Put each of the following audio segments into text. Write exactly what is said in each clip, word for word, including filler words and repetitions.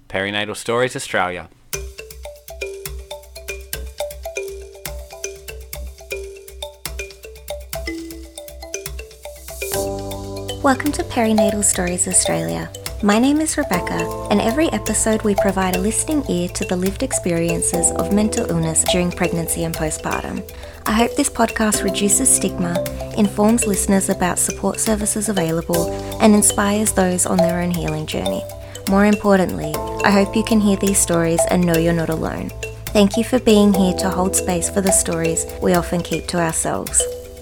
Perinatal Stories Australia. Welcome to Perinatal Stories Australia. My name is Rebecca, and every episode we provide a listening ear to the lived experiences of mental illness during pregnancy and postpartum. I hope this podcast reduces stigma, informs listeners about support services available, and inspires those on their own healing journey. More importantly, I hope you can hear these stories and know you're not alone. Thank you for being here to hold space for the stories we often keep to ourselves.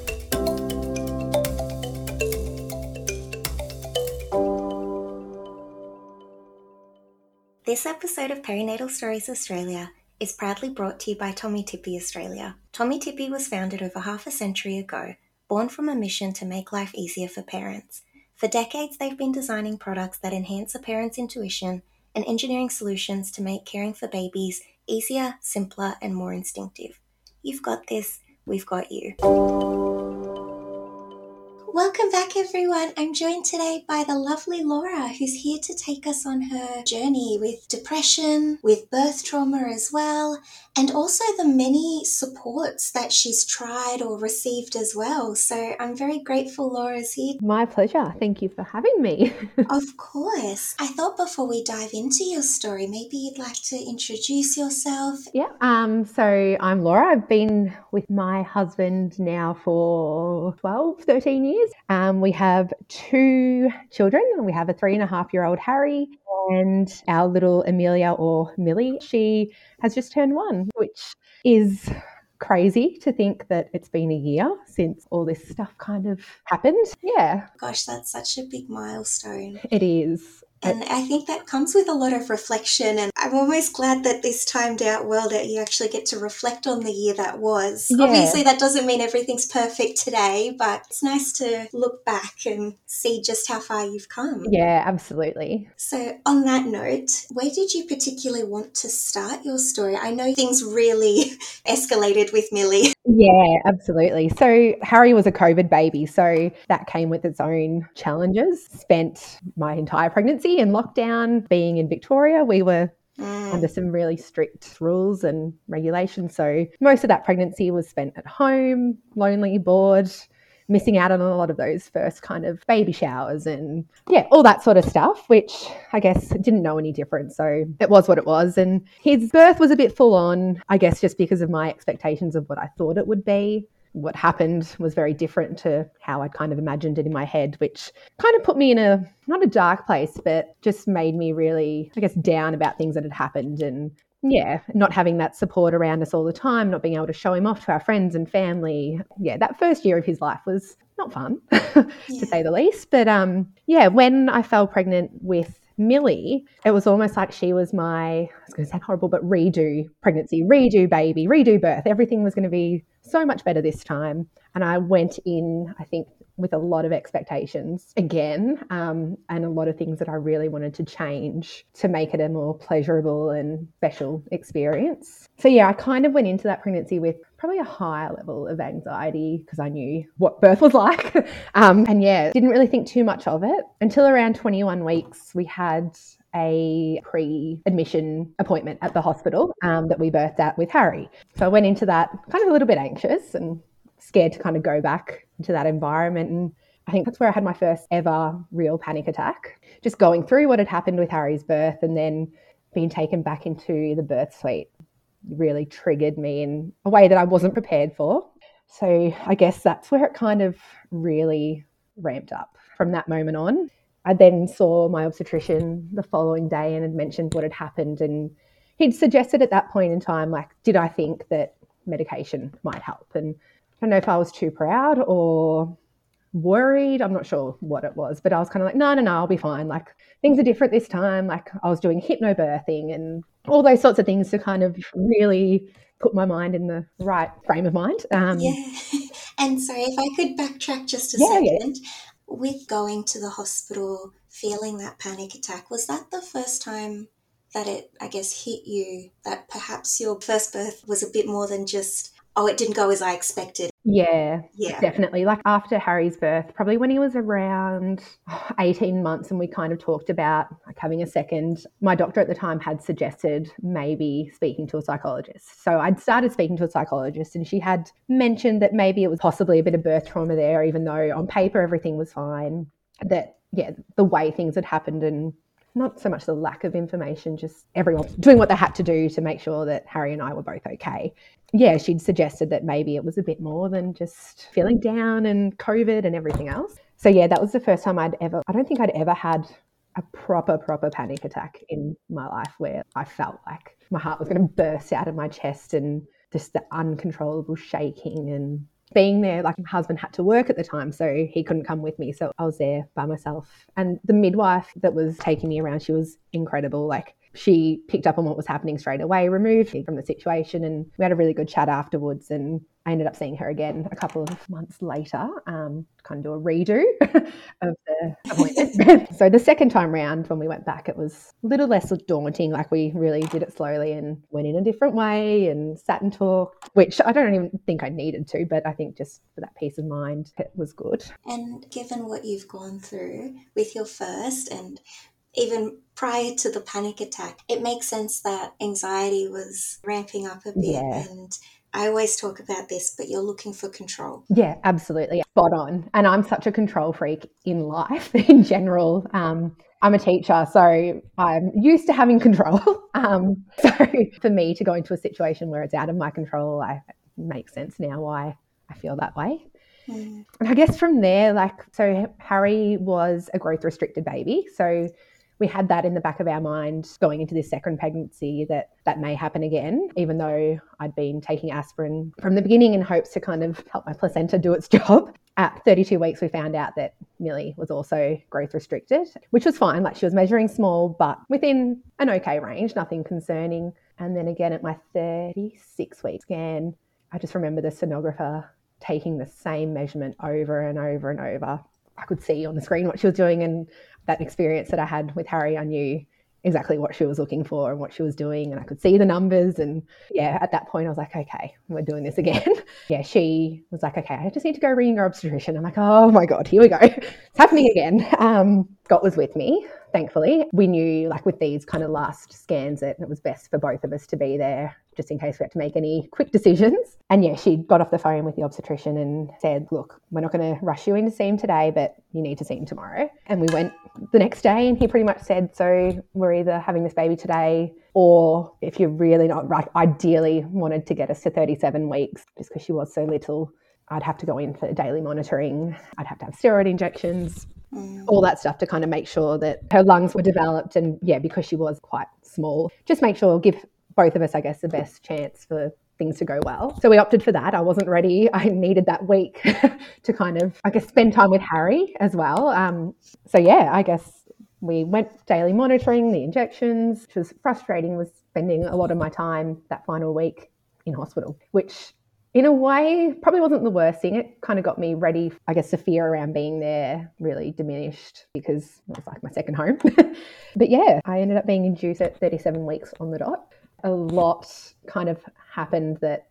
This episode of Perinatal Stories Australia is proudly brought to you by Tommee Tippee Australia. Tommee Tippee was founded over half a century ago, born from a mission to make life easier for parents. For decades, they've been designing products that enhance a parent's intuition and engineering solutions to make caring for babies easier, simpler, and more instinctive. You've got this, we've got you. Welcome back, everyone. I'm joined today by the lovely Laura, who's here to take us on her journey with depression, with birth trauma as well, and also the many supports that she's tried or received as well. So I'm very grateful Laura's here. My pleasure. Thank you for having me. Of course. I thought before we dive into your story, maybe you'd like to introduce yourself. Yeah. Um, so I'm Laura. I've been with my husband now for twelve, thirteen years. Um, we have two children. We have a three and a half year old Harry and our little Amelia, or Millie. She has just turned one, which is crazy to think that it's been a year since all this stuff kind of happened. Yeah. Gosh, that's such a big milestone. It is. And I think that comes with a lot of reflection, and I'm almost glad that this timed out well, that you actually get to reflect on the year that was. Yeah. Obviously, that doesn't mean everything's perfect today, but it's nice to look back and see just how far you've come. Yeah, absolutely. So on that note, where did you particularly want to start your story? I know things really escalated with Millie. Yeah, absolutely. So Harry was a COVID baby, so that came with its own challenges. Spent my entire pregnancy in lockdown. Being in Victoria, we were mm. under some really strict rules and regulations. So most of that pregnancy was spent at home, lonely, bored, missing out on a lot of those first kind of baby showers and yeah, all that sort of stuff, which I guess didn't know any different. So it was what it was. And his birth was a bit full on, I guess, just because of my expectations of what I thought it would be. What happened was very different to how I'd kind of imagined it in my head, which kind of put me in a, not a dark place, but just made me really, I guess, down about things that had happened. And yeah, not having that support around us all the time, not being able to show him off to our friends and family. Yeah, that first year of his life was not fun, to yeah. say the least. But um, yeah, when I fell pregnant with Millie, it was almost like she was my, I was going to sound horrible, but redo pregnancy, redo baby, redo birth. Everything was going to be so much better this time. And I went in, I think, with a lot of expectations again, um, and a lot of things that I really wanted to change to make it a more pleasurable and special experience. So yeah, I kind of went into that pregnancy with probably a higher level of anxiety because I knew what birth was like. um, and yeah, didn't really think too much of it until around twenty-one weeks. We had a pre-admission appointment at the hospital um, that we birthed at with Harry. So I went into that kind of a little bit anxious and scared to kind of go back into that environment. And I think that's where I had my first ever real panic attack, just going through what had happened with Harry's birth and then being taken back into the birth suite really triggered me in a way that I wasn't prepared for. So I guess that's where it kind of really ramped up from that moment on. I then saw my obstetrician the following day and had mentioned what had happened. And he'd suggested at that point in time, like, did I think that medication might help? And I don't know if I was too proud or worried. I'm not sure what it was, but I was kind of like, no, no, no, I'll be fine. Like, things are different this time. Like, I was doing hypnobirthing and all those sorts of things to kind of really put my mind in the right frame of mind. Um, yeah. And sorry, if I could backtrack just a yeah, second. Yeah. With going to the hospital, feeling that panic attack, was that the first time that it, I guess, hit you that perhaps your first birth was a bit more than just oh, it didn't go as I expected. Yeah, Yeah. definitely. Like after Harry's birth, probably when he was around eighteen months, and we kind of talked about like having a second, my doctor at the time had suggested maybe speaking to a psychologist. So I'd started speaking to a psychologist, and she had mentioned that maybe it was possibly a bit of birth trauma there, even though on paper everything was fine. That, yeah, the way things had happened, and not so much the lack of information, just everyone doing what they had to do to make sure that Harry and I were both okay. Yeah, she'd suggested that maybe it was a bit more than just feeling down and COVID and everything else. So yeah, that was the first time I'd ever, I don't think I'd ever had a proper, proper panic attack in my life where I felt like my heart was going to burst out of my chest and just the uncontrollable shaking and being there. Like my husband had to work at the time, so he couldn't come with me. So I was there by myself. And the midwife that was taking me around, she was incredible. Like she picked up on what was happening straight away, removed me from the situation, and we had a really good chat afterwards. And I ended up seeing her again a couple of months later, um, to kind of do a redo of the appointment. So the second time round when we went back, it was a little less daunting. Like we really did it slowly and went in a different way and sat and talked, which I don't even think I needed to, but I think just for that peace of mind, it was good. And given what you've gone through with your first and even prior to the panic attack, it makes sense that anxiety was ramping up a bit. Yeah. And I always talk about this, but you're looking for control. Yeah, absolutely. Spot on. And I'm such a control freak in life in general. Um, I'm a teacher, so I'm used to having control. Um, so for me to go into a situation where it's out of my control, I, it makes sense now why I feel that way. Mm. And I guess from there, like, so Harry was a growth restricted baby. So we had that in the back of our mind going into this second pregnancy, that that may happen again, even though I'd been taking aspirin from the beginning in hopes to kind of help my placenta do its job. At thirty-two weeks, we found out that Millie was also growth restricted, which was fine. Like she was measuring small, but within an okay range, nothing concerning. And then again at my thirty-six week scan, I just remember the sonographer taking the same measurement over and over and over. I could see on the screen what she was doing, and that experience that I had with Harry, I knew exactly what she was looking for and what she was doing, and I could see the numbers. And yeah, at that point I was like, okay, we're doing this again. Yeah, she was like, okay, I just need to go ring your obstetrician. I'm like, oh my God, here we go. It's happening again. Um, Scott was with me, thankfully. We knew, like with these kind of last scans, that it was best for both of us to be there just in case we had to make any quick decisions. And yeah, she got off the phone with the obstetrician and said, look, we're not going to rush you in to see him today, but you need to see him tomorrow. And we went the next day, and he pretty much said, so we're either having this baby today, or if you're really not right, ideally wanted to get us to thirty-seven weeks, just because she was so little, I'd have to go in for daily monitoring. I'd have to have steroid injections, mm. all that stuff to kind of make sure that her lungs were developed. And yeah, because she was quite small, just make sure, give both of us, I guess, the best chance for things to go well. So we opted for that. I wasn't ready. I needed that week to kind of, I guess, spend time with Harry as well. Um, so yeah, I guess we went daily monitoring, the injections, which was frustrating, was spending a lot of my time that final week in hospital, which in a way probably wasn't the worst thing. It kind of got me ready. I guess the fear around being there really diminished because it was like my second home. But yeah, I ended up being induced at thirty-seven weeks on the dot. A lot kind of happened that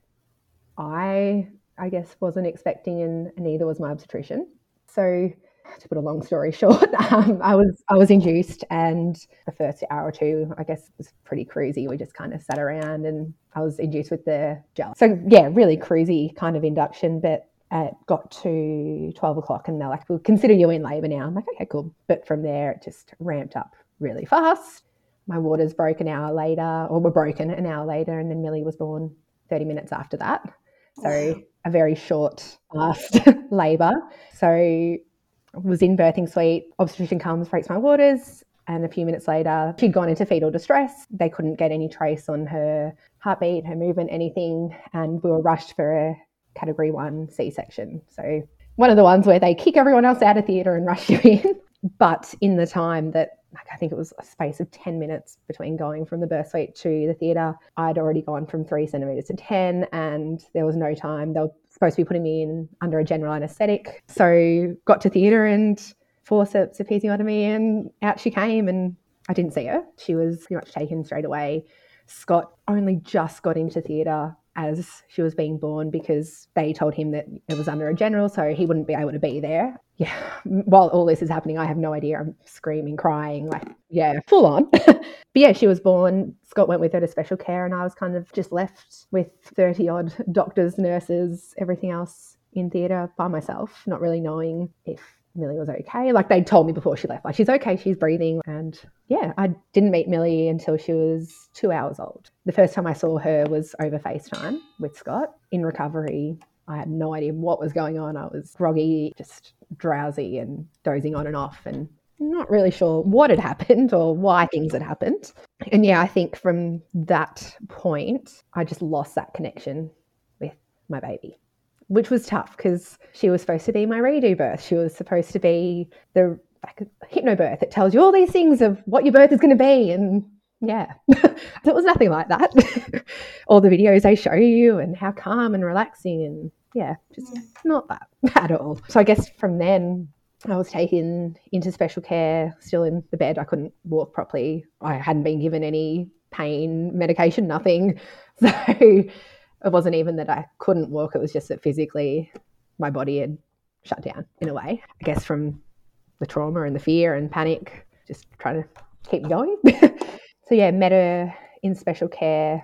I, I guess, wasn't expecting, and neither was my obstetrician. So to put a long story short, um, I was I was induced, and the first hour or two, I guess, was pretty cruisy. We just kind of sat around, and I was induced with the gel. So yeah, really cruisy kind of induction, but it got to twelve o'clock and they're like, we'll consider you in labour now. I'm like, okay, cool. But from there, it just ramped up really fast. My waters broke an hour later, or were broken an hour later, and then Millie was born thirty minutes after that. So wow. A very short, fast labour. So I was in birthing suite, obstetrician comes, breaks my waters, and a few minutes later, she'd gone into fetal distress. They couldn't get any trace on her heartbeat, her movement, anything, and we were rushed for a category one C-section. So one of the ones where they kick everyone else out of theatre and rush you in. But in the time that, like, I think it was a space of ten minutes between going from the birth suite to the theatre, I'd already gone from three centimetres to ten, and there was no time. They were supposed to be putting me in under a general anaesthetic. So got to theatre and forceps episiotomy, and out she came, and I didn't see her. She was pretty much taken straight away. Scott only just got into theatre as she was being born because they told him that it was under a general, so he wouldn't be able to be there. Yeah, while all this is happening, I have no idea. I'm screaming, crying, like, yeah, full on. But yeah, she was born. Scott went with her to special care, and I was kind of just left with thirty odd doctors, nurses, everything else in theatre by myself, not really knowing if Millie was okay. Like, they'd told me before she left, like, she's okay, she's breathing. And yeah, I didn't meet Millie until she was two hours old. The first time I saw her was over FaceTime with Scott in recovery. I had no idea what was going on. I was groggy, just drowsy and dozing on and off, and not really sure what had happened or why things had happened. And yeah, I think from that point, I just lost that connection with my baby, which was tough because she was supposed to be my redo birth. She was supposed to be the like hypnobirth. It tells you all these things of what your birth is going to be. And yeah, it was nothing like that. All the videos they show you and how calm and relaxing, and yeah, just not that at all. So I guess from then I was taken into special care, still in the bed. I couldn't walk properly. I hadn't been given any pain medication, nothing. So it wasn't even that I couldn't walk. It was just that physically my body had shut down in a way. I guess from the trauma and the fear and panic, just trying to keep going. So yeah, met her in special care.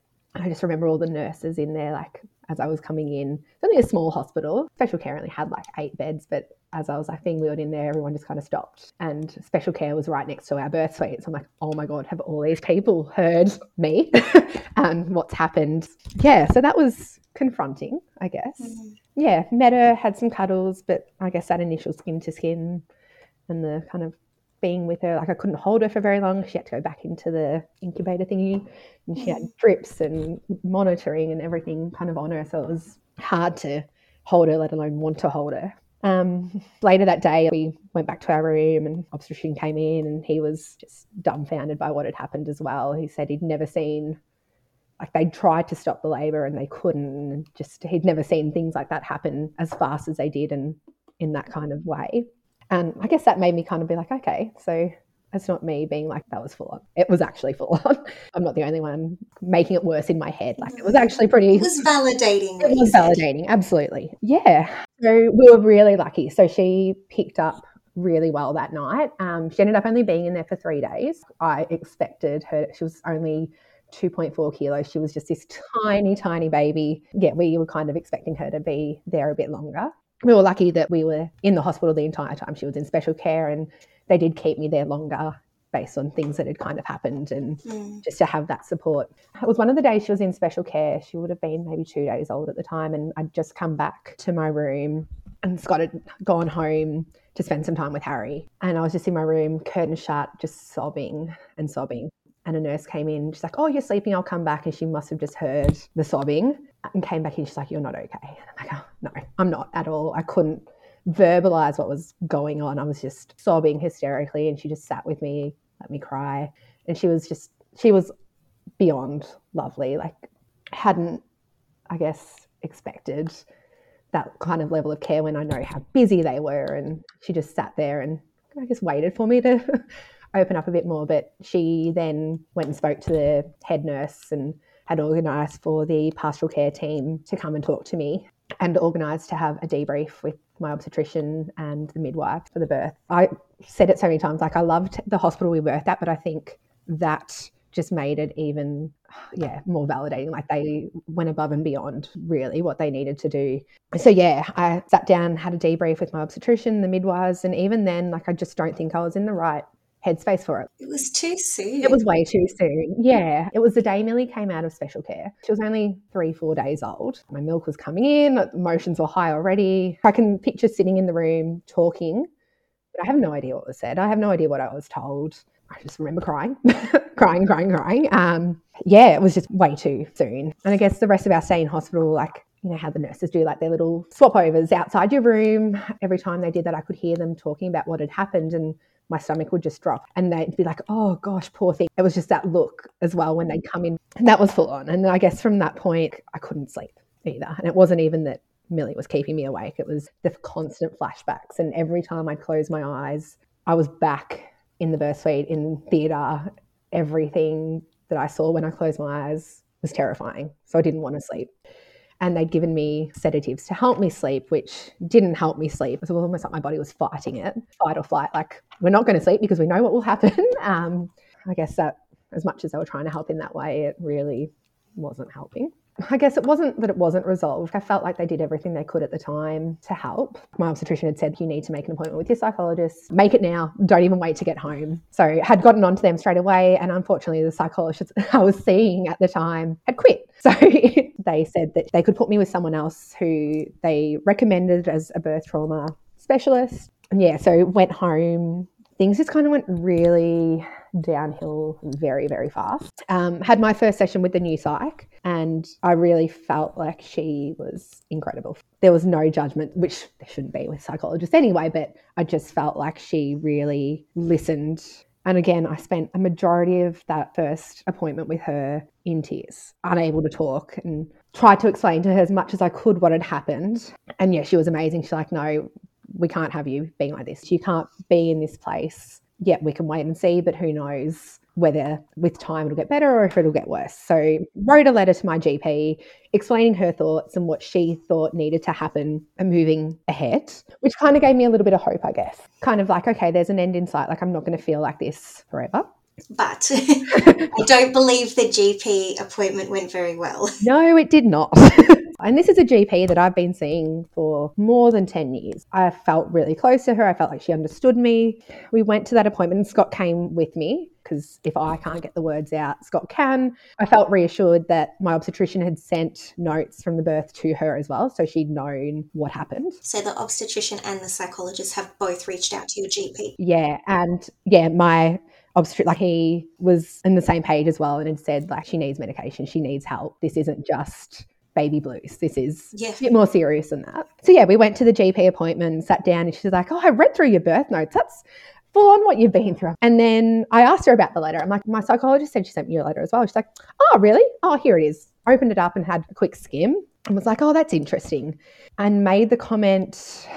I just remember all the nurses in there, like as I was coming in. It's only a small hospital. Special care only had like eight beds, but as I was like being wheeled in there, everyone just kind of stopped. And special care was right next to our birth suite. So I'm like, oh my God, have all these people heard me and what's happened? Yeah, so that was confronting, I guess. Mm-hmm. Yeah, met her, had some cuddles, but I guess that initial skin to skin and the kind of being with her, like I couldn't hold her for very long. She had to go back into the incubator thingy, and she had drips and monitoring and everything kind of on her. So it was hard to hold her, let alone want to hold her. Um, later that day, we went back to our room and obstetrician came in, and he was just dumbfounded by what had happened as well. He said he'd never seen, like they'd tried to stop the labour and they couldn't, and just he'd never seen things like that happen as fast as they did and in that kind of way. And I guess that made me kind of be like, okay, so it's not me being like, that was full on. It was actually full on. I'm not the only one making it worse in my head. Like, it was actually pretty... It was validating. It was validating, absolutely. Yeah. So we were really lucky. So she picked up really well that night. Um, she ended up only being in there for three days. I expected her... She was only two point four kilos. She was just this tiny, tiny baby. Yeah, we were kind of expecting her to be there a bit longer. We were lucky that we were in the hospital the entire time she was in special care, and they did keep me there longer based on things that had kind of happened, and mm. just to have that support. It was one of the days she was in special care. She would have been maybe two days old at the time, and I'd just come back to my room and Scott had gone home to spend some time with Harry. And I was just in my room, curtain shut, just sobbing and sobbing. And a nurse came in. She's like, oh, you're sleeping, I'll come back. And she must have just heard the sobbing and came back in. She's like, you're not okay. And I'm like, oh, no, I'm not at all. I couldn't verbalize what was going on. I was just sobbing hysterically, and she just sat with me, let me cry. And she was just, she was beyond lovely. Like, hadn't, I guess, expected that kind of level of care when I know how busy they were. And she just sat there and I guess waited for me to open up a bit more. But she then went and spoke to the head nurse and had organised for the pastoral care team to come and talk to me, and organised to have a debrief with my obstetrician and the midwife for the birth. I said it so many times, like, I loved the hospital we birthed at, but I think that just made it even, yeah, more validating. Like, they went above and beyond really what they needed to do. So yeah, I sat down, had a debrief with my obstetrician, the midwives, and even then, like, I just don't think I was in the right headspace for it. It was too soon. It was way too soon. Yeah. It was the day Millie came out of special care. She was only three, four days old. My milk was coming in, emotions were high already. I can picture sitting in the room talking, but I have no idea what was said. I have no idea what I was told. I just remember crying, crying, crying, crying. Um, yeah, it was just way too soon. And I guess the rest of our stay in hospital, like, you know how the nurses do, like, their little swap overs outside your room. Every time they did that, I could hear them talking about what had happened, and my stomach would just drop, and they'd be like, oh gosh, poor thing. It was just that look as well when they'd come in, and that was full on. And I guess from that point, I couldn't sleep either. And it wasn't even that Millie was keeping me awake. It was the constant flashbacks. And every time I'd close my eyes, I was back in the birth suite, in theatre. Everything that I saw when I closed my eyes was terrifying. So I didn't want to sleep. And they'd given me sedatives to help me sleep, which didn't help me sleep. It was almost like my body was fighting it, fight or flight. Like, we're not going to sleep because we know what will happen. Um, I guess that as much as they were trying to help in that way, it really wasn't helping. I guess it wasn't that it wasn't resolved. I felt like they did everything they could at the time to help. My obstetrician had said, you need to make an appointment with your psychologist. Make it now. Don't even wait to get home. So I had gotten onto them straight away. And unfortunately, the psychologist I was seeing at the time had quit. So they said that they could put me with someone else who they recommended as a birth trauma specialist. And yeah, so went home. Things just kind of went really downhill very, very fast. Um, had my first session with the new psych, and I really felt like she was incredible. There was no judgment, which there shouldn't be with psychologists anyway, but I just felt like she really listened. And again, I spent a majority of that first appointment with her in tears, unable to talk, and tried to explain to her as much as I could what had happened. And yeah, she was amazing. She's like, no, we can't have you being like this. You can't be in this place. Yeah, we can wait and see, but who knows whether with time it'll get better or if it'll get worse. So wrote a letter to my G P explaining her thoughts and what she thought needed to happen and moving ahead, which kind of gave me a little bit of hope, I guess. Kind of like, okay, there's an end in sight. Like, I'm not going to feel like this forever. But I don't believe the G P appointment went very well. No, it did not. And this is a G P that I've been seeing for more than ten years. I felt really close to her. I felt like she understood me. We went to that appointment and Scott came with me because if I can't get the words out, Scott can. I felt reassured that my obstetrician had sent notes from the birth to her as well, so she'd known what happened. So the obstetrician and the psychologist have both reached out to your G P? Yeah, and yeah, my obstetric, like he was on the same page as well and had said, like, she needs medication, she needs help. This isn't just baby blues. This is yeah. a bit more serious than that. So yeah, we went to the G P appointment and sat down and she's like, oh, I read through your birth notes. That's full on what you've been through. And then I asked her about the letter. I'm like, my psychologist said she sent me your letter as well. She's like, oh, really? Oh, here it is. Opened it up and had a quick skim and was like, oh, that's interesting. And made the comment,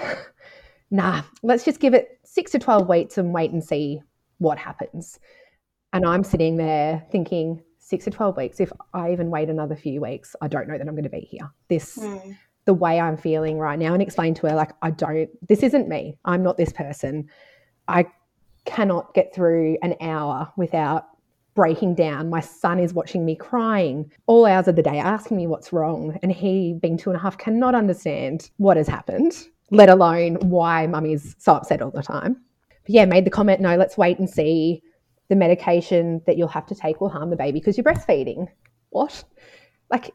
nah, let's just give it six to twelve weeks and wait and see what happens. And I'm sitting there thinking, six to twelve weeks, if I even wait another few weeks, I don't know that I'm going to be here. This, mm. the way I'm feeling right now, and explain to her, like, I don't, this isn't me. I'm not this person. I cannot get through an hour without breaking down. My son is watching me crying all hours of the day, asking me what's wrong. And he, being two and a half, cannot understand what has happened, let alone why mummy's so upset all the time. But yeah, made the comment, no, let's wait and see. The medication that you'll have to take will harm the baby because you're breastfeeding. What? Like,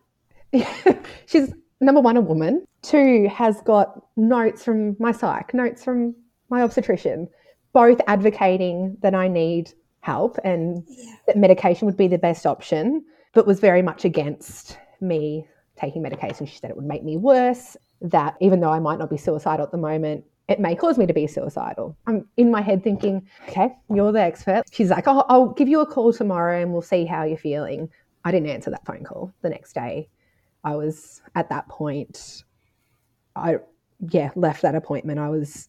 she's, number one, a woman. Two, has got notes from my psych, notes from my obstetrician, both advocating that I need help and yeah. that medication would be the best option, but was very much against me taking medication. She said it would make me worse, that even though I might not be suicidal at the moment, it may cause me to be suicidal. I'm in my head thinking, okay, you're the expert. She's like, oh, I'll give you a call tomorrow and we'll see how you're feeling. I didn't answer that phone call the next day. I was at that point, I, yeah, left that appointment. I was,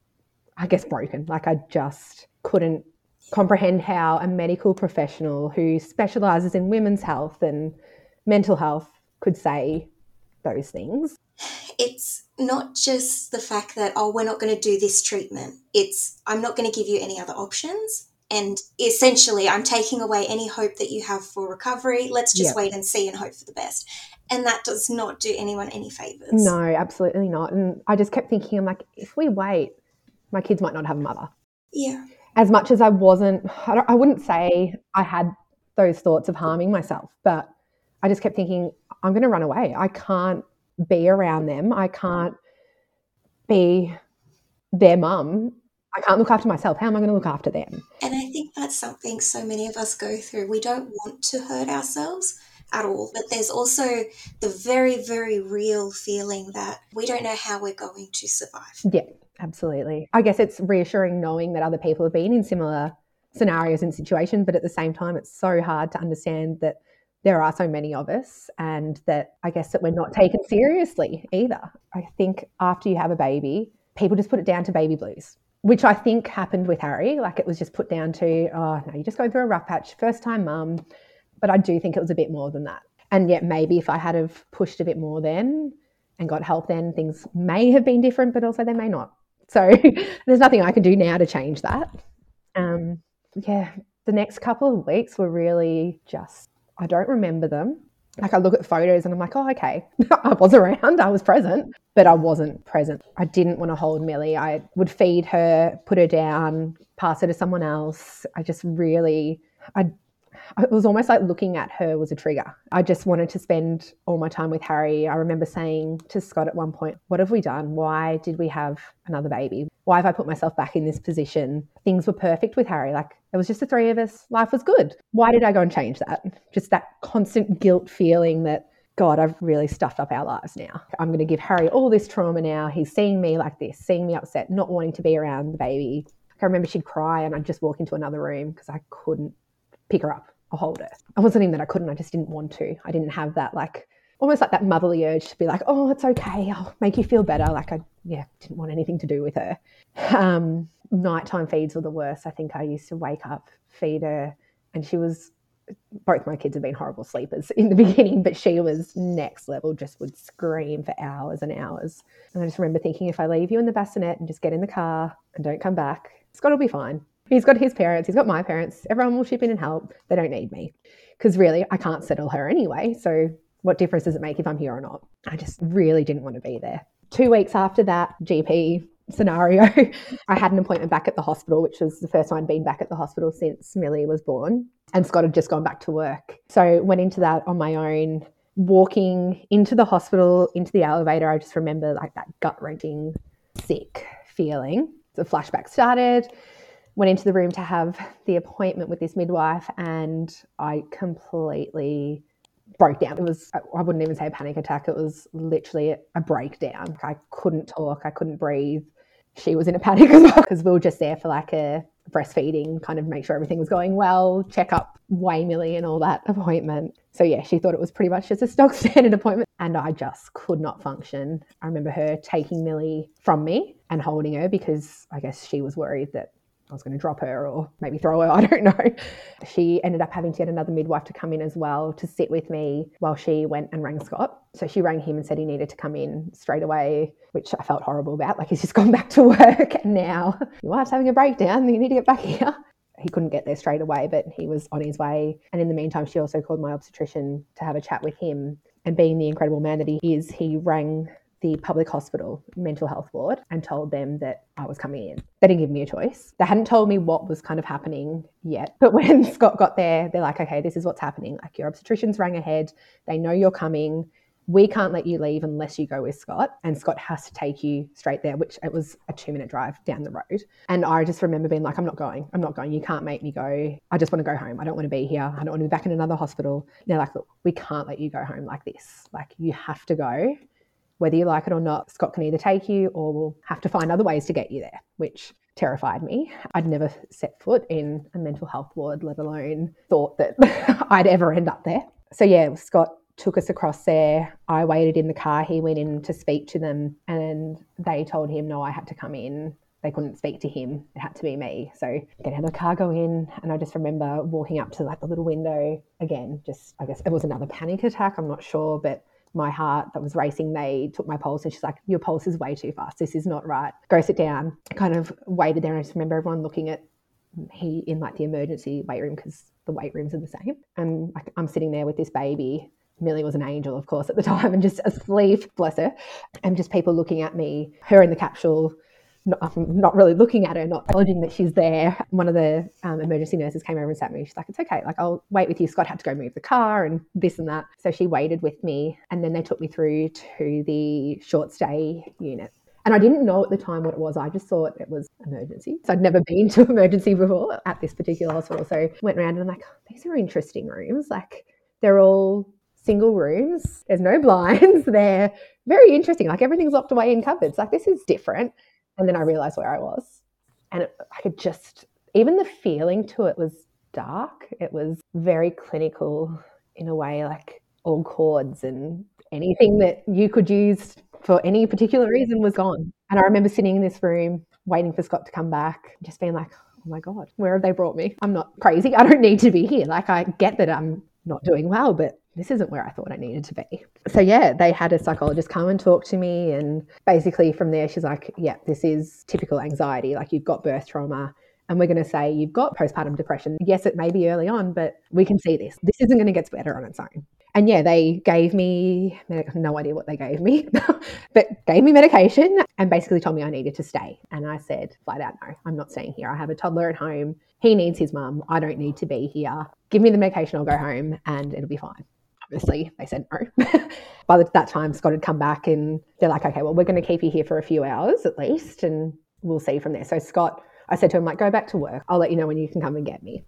I guess, broken. Like, I just couldn't comprehend how a medical professional who specialises in women's health and mental health could say those things. It's not just the fact that, oh, we're not going to do this treatment. It's, I'm not going to give you any other options. And essentially, I'm taking away any hope that you have for recovery. Let's just yep. wait and see and hope for the best. And that does not do anyone any favours. No, absolutely not. And I just kept thinking, I'm like, if we wait, my kids might not have a mother. Yeah. As much as I wasn't, I, don't, I wouldn't say I had those thoughts of harming myself, but I just kept thinking, I'm going to run away. I can't be around them. I can't be their mum. I can't look after myself. How am I going to look after them? And I think that's something so many of us go through. We don't want to hurt ourselves at all, but there's also the very, very real feeling that we don't know how we're going to survive. Yeah, absolutely. I guess it's reassuring knowing that other people have been in similar scenarios and situations, but at the same time, it's so hard to understand that there are so many of us and that I guess that we're not taken seriously either. I think after you have a baby, people just put it down to baby blues, which I think happened with Harry. Like, it was just put down to, oh, no, you're just going through a rough patch, first time mum. But I do think it was a bit more than that. And yet maybe if I had have pushed a bit more then and got help then, things may have been different, but also they may not. So there's nothing I can do now to change that. Um, yeah, the next couple of weeks were really just, I don't remember them. Like I look at photos and I'm like, oh, okay, I was around, I was present, but I wasn't present. I didn't want to hold Millie. I would feed her, put her down, pass her to someone else. I just really, I it was almost like looking at her was a trigger. I just wanted to spend all my time with Harry. I remember saying to Scott at one point, what have we done? Why did we have another baby? Why have I put myself back in this position? Things were perfect with Harry. Like it was just the three of us. Life was good. Why did I go and change that? Just that constant guilt feeling that, God, I've really stuffed up our lives now. I'm going to give Harry all this trauma now. He's seeing me like this, seeing me upset, not wanting to be around the baby. I remember she'd cry and I'd just walk into another room because I couldn't pick her up or hold her. I wasn't even that I couldn't, I just didn't want to. I didn't have that like, almost like that motherly urge to be like, oh, it's okay, I'll make you feel better. Like I, yeah, didn't want anything to do with her. Um, nighttime feeds were the worst. I think I used to wake up, feed her, and she was, both my kids have been horrible sleepers in the beginning, but she was next level, just would scream for hours and hours. And I just remember thinking, if I leave you in the bassinet and just get in the car and don't come back, Scott will be fine. He's got his parents, he's got my parents, everyone will chip in and help. They don't need me because really I can't settle her anyway. So what difference does it make if I'm here or not? I just really didn't want to be there. Two weeks after that G P scenario, I had an appointment back at the hospital, which was the first time I'd been back at the hospital since Millie was born, and Scott had just gone back to work. So went into that on my own, walking into the hospital, into the elevator. I just remember like that gut-wrenching, sick feeling. The flashback started. Went into the room to have the appointment with this midwife and I completely broke down. It was, I wouldn't even say a panic attack. It was literally a breakdown. I couldn't talk. I couldn't breathe. She was in a panic as well because we were just there for like a breastfeeding, kind of make sure everything was going well, check up, weigh Millie and all that appointment. So yeah, she thought it was pretty much just a stock standard appointment and I just could not function. I remember her taking Millie from me and holding her because I guess she was worried that I was going to drop her or maybe throw her, I don't know. She ended up having to get another midwife to come in as well to sit with me while she went and rang Scott. So she rang him and said he needed to come in straight away, which I felt horrible about. Like he's just gone back to work and now your wife's having a breakdown, you need to get back here. He couldn't get there straight away, but he was on his way. And in the meantime, she also called my obstetrician to have a chat with him. And being the incredible man that he is, he rang the public hospital mental health ward and told them that I was coming in. They didn't give me a choice. They hadn't told me what was kind of happening yet. But when Scott got there, they're like, okay, this is what's happening. Like your obstetricians rang ahead. They know you're coming. We can't let you leave unless you go with Scott. And Scott has to take you straight there, which it was a two minute drive down the road. And I just remember being like, I'm not going. I'm not going. You can't make me go. I just want to go home. I don't want to be here. I don't want to be back in another hospital. And they're like, look, we can't let you go home like this. Like you have to go. Whether you like it or not, Scott can either take you or we'll have to find other ways to get you there, which terrified me. I'd never set foot in a mental health ward, let alone thought that I'd ever end up there. So yeah, Scott took us across there. I waited in the car. He went in to speak to them and they told him, no, I had to come in. They couldn't speak to him. It had to be me. So get out of the car, go in. And I just remember walking up to like the little window again, just, I guess it was another panic attack. I'm not sure, but my heart that was racing, they took my pulse and she's like, your pulse is way too fast. This is not right. Go sit down. I kind of waited there and I just remember everyone looking at me in like the emergency weight room because the weight rooms are the same. And like, I'm sitting there with this baby. Millie was an angel, of course, at the time and just asleep, bless her. And just people looking at me, her in the capsule, not, not really looking at her, not acknowledging that she's there. One of the um, emergency nurses came over and sat me. She's like, it's okay. Like, I'll wait with you. Scott had to go move the car and this and that. So she waited with me and then they took me through to the short stay unit. And I didn't know at the time what it was. I just thought it was emergency. So I'd never been to emergency before at this particular hospital. So I went around and I'm like, oh, these are interesting rooms. Like they're all single rooms. There's no blinds. They're very interesting. Like everything's locked away in cupboards. Like this is different. And then I realised where I was. And it, I could just, even the feeling to it was dark. It was very clinical in a way, like all cords and anything that you could use for any particular reason was gone. And I remember sitting in this room waiting for Scott to come back, just being like, oh my God, where have they brought me? I'm not crazy. I don't need to be here. Like I get that I'm not doing well, but this isn't where I thought I needed to be. So yeah, they had a psychologist come and talk to me, and basically from there she's like, yeah, this is typical anxiety. Like, you've got birth trauma, and we're going to say you've got postpartum depression. Yes, it may be early on, but we can see this. This isn't going to get better on its own. And yeah, they gave me, no idea what they gave me, but gave me medication and basically told me I needed to stay. And I said flat out, no, I'm not staying here. I have a toddler at home. He needs his mum. I don't need to be here. Give me the medication, I'll go home and it'll be fine. Obviously, they said no. By that time, Scott had come back and they're like, okay, well, we're going to keep you here for a few hours at least and we'll see from there. So Scott, I said to him, like, go back to work. I'll let you know when you can come and get me.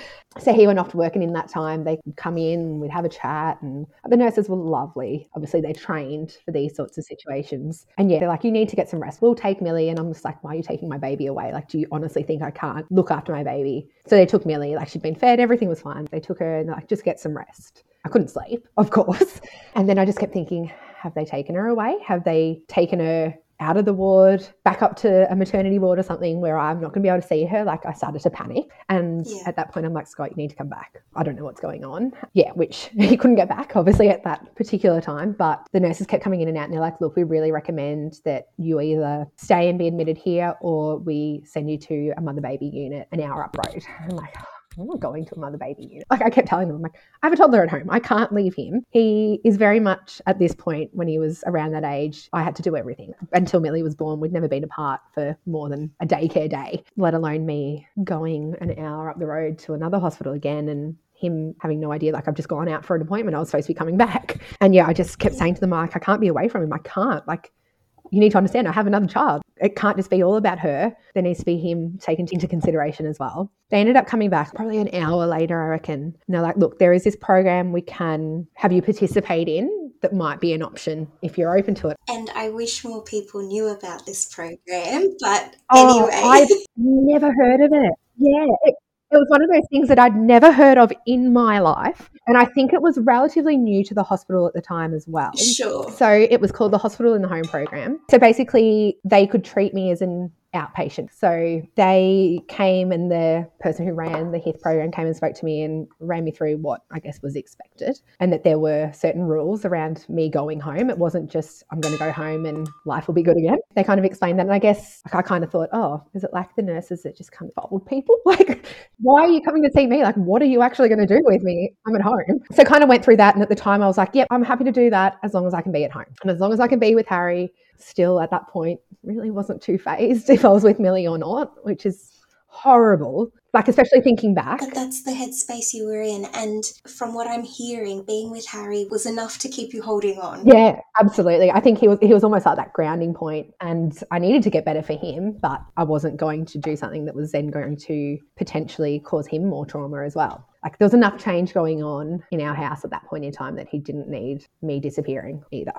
So he went off to work, and in that time they could come in, we'd have a chat, and the nurses were lovely. Obviously they trained for these sorts of situations. And yeah, they're like, you need to get some rest. We'll take Millie. And I'm just like, why are you taking my baby away? Like, do you honestly think I can't look after my baby? So they took Millie, like she'd been fed, everything was fine. They took her and they're like, just get some rest. I couldn't sleep, of course. And then I just kept thinking, have they taken her away? Have they taken her out of the ward, back up to a maternity ward or something where I'm not going to be able to see her? Like, I started to panic. And yeah. At that point, I'm like, Scott, you need to come back. I don't know what's going on. Yeah, which he couldn't get back, obviously, at that particular time. But the nurses kept coming in and out, and they're like, look, we really recommend that you either stay and be admitted here or we send you to a mother-baby unit an hour up road. I'm like, I'm not going to a mother baby unit. Like, I kept telling them, I'm like, I have a toddler at home. I can't leave him. He is very much at this point, when he was around that age, I had to do everything. Until Millie was born, we'd never been apart for more than a daycare day, let alone me going an hour up the road to another hospital again and him having no idea. Like, I've just gone out for an appointment. I was supposed to be coming back. And yeah, I just kept saying to them, like, I can't be away from him. I can't. Like, you need to understand, I have another child. It can't just be all about her. There needs to be him taken into consideration as well. They ended up coming back probably an hour later, I reckon. And they're like, look, there is this program we can have you participate in that might be an option if you're open to it. And I wish more people knew about this program, but oh, anyway. I've never heard of it. Yeah, it, it was one of those things that I'd never heard of in my life. And I think it was relatively new to the hospital at the time as well. Sure. So it was called the Hospital in the Home program. So basically they could treat me as an outpatient. So they came, and the person who ran the H I T program came and spoke to me and ran me through what I guess was expected, and that there were certain rules around me going home. It wasn't just, I'm going to go home and life will be good again. They kind of explained that. And I guess like, I kind of thought, oh, is it like the nurses that just come fold people? Like, why are you coming to see me? Like, what are you actually going to do with me? I'm at home. So kind of went through that. And at the time I was like, yep, I'm happy to do that as long as I can be at home. And as long as I can be with Harry. Still at that point, really wasn't too phased if I was with Millie or not, which is horrible. Like, especially thinking back. But that's the headspace you were in. And from what I'm hearing, being with Harry was enough to keep you holding on. Yeah, absolutely. I think he was he was almost like that grounding point, and I needed to get better for him, but I wasn't going to do something that was then going to potentially cause him more trauma as well. Like, there was enough change going on in our house at that point in time that he didn't need me disappearing either.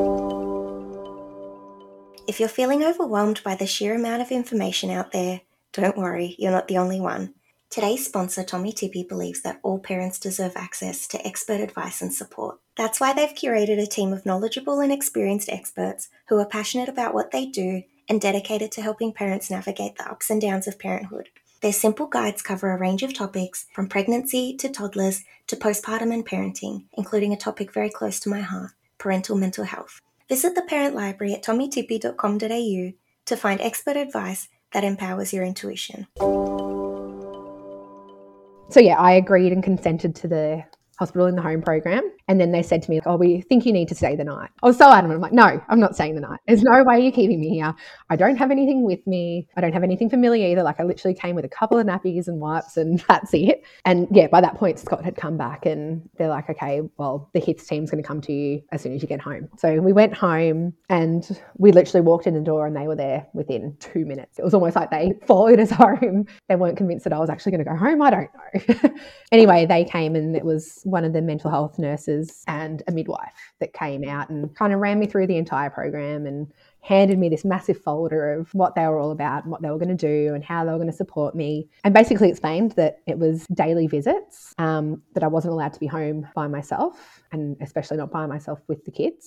If you're feeling overwhelmed by the sheer amount of information out there, don't worry, you're not the only one. Today's sponsor, Tommee Tippee, believes that all parents deserve access to expert advice and support. That's why they've curated a team of knowledgeable and experienced experts who are passionate about what they do and dedicated to helping parents navigate the ups and downs of parenthood. Their simple guides cover a range of topics, from pregnancy to toddlers to postpartum and parenting, including a topic very close to my heart, parental mental health. Visit the Parent Library at tommee tippee dot com dot a u to find expert advice that empowers your intuition. So yeah, I agreed and consented to the Hospital in the Home program. And then they said to me, oh, we think you need to stay the night. I was so adamant. I'm like, no, I'm not staying the night. There's no way you're keeping me here. I don't have anything with me. I don't have anything for Millie either. Like, I literally came with a couple of nappies and wipes and that's it. And yeah, by that point, Scott had come back and they're like, okay, well, the H I T S team's going to come to you as soon as you get home. So we went home and we literally walked in the door and they were there within two minutes. It was almost like they followed us home. They weren't convinced that I was actually going to go home. I don't know. Anyway, they came, and it was one of the mental health nurses and a midwife that came out and kind of ran me through the entire program and handed me this massive folder of what they were all about and what they were going to do and how they were going to support me, and basically explained that it was daily visits, um, that I wasn't allowed to be home by myself, and especially not by myself with the kids.